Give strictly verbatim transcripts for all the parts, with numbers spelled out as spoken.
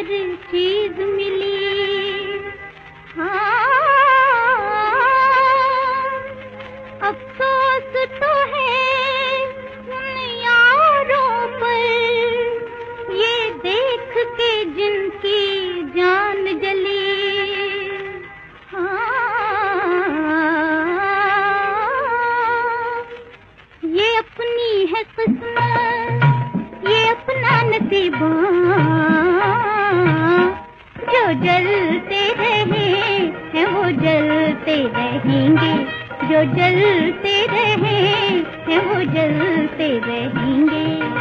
हर चीज मिली। हाँ, अफसोस तो है उन यारों पर ये देख के जिनकी जान जली। हाँ, ये अपनी है किस्मत, ये अपना नसीबा, जो जलते रहे हैं वो जलते रहेंगे, जो जलते रहे हैं वो जलते रहेंगे।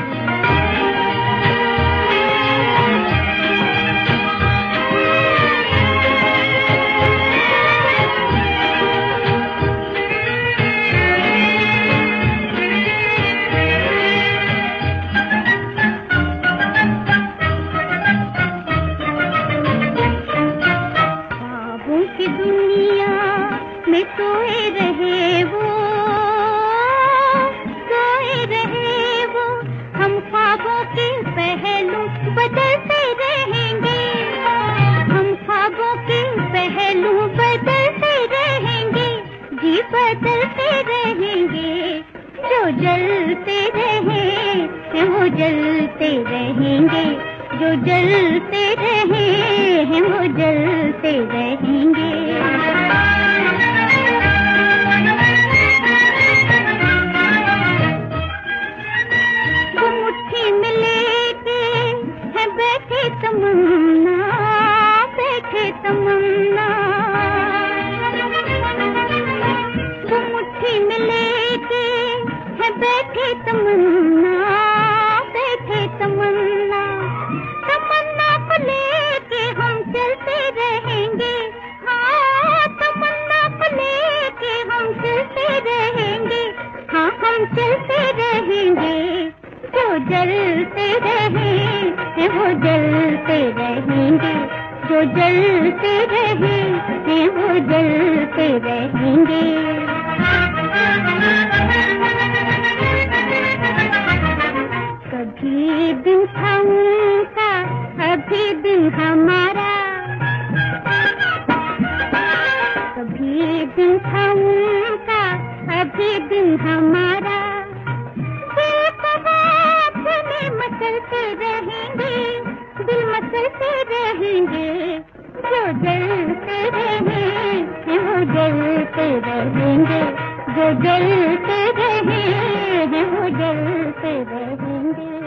की दुनिया में सोए रहे वो, सोए रहे वो, हम ख्वाबों के पहलू बदलते रहेंगे, हम ख्वाबों के पहलू बदलते रहेंगे, जी बदलते रहेंगे। जो जलते रहे हैं वो जलते रहेंगे, जो जलते रहे हैं वो जलते रहेंगे। वो मुट्ठी में लेके है बैठे तमन्ना, बैठे तमन्ना, वो मुट्ठी में लेके है बैठे तमन्ना, बैठे तमन्ना, तमन्ना को लेके हम चलते रहेंगे। हाँ, तमन्ना को लेके हम चलते रहेंगे, हाँ हम चलते रहेंगे। जो जलते रहे हैं वो जलते रहेंगे, जो जलते रहे हैं वो जलते रहेंगे। कभी दिन था उनका, अभी दिन हमारा, कभी दिन था उनका, अभी दिन हमारा। दिल को बात में मचलते रहेंगे, दिल मचलते रहेंगे। जो जलते रहे हैं वो जलते रहेंगे, जो जलते रहे हैं वो जलते रहेंगे।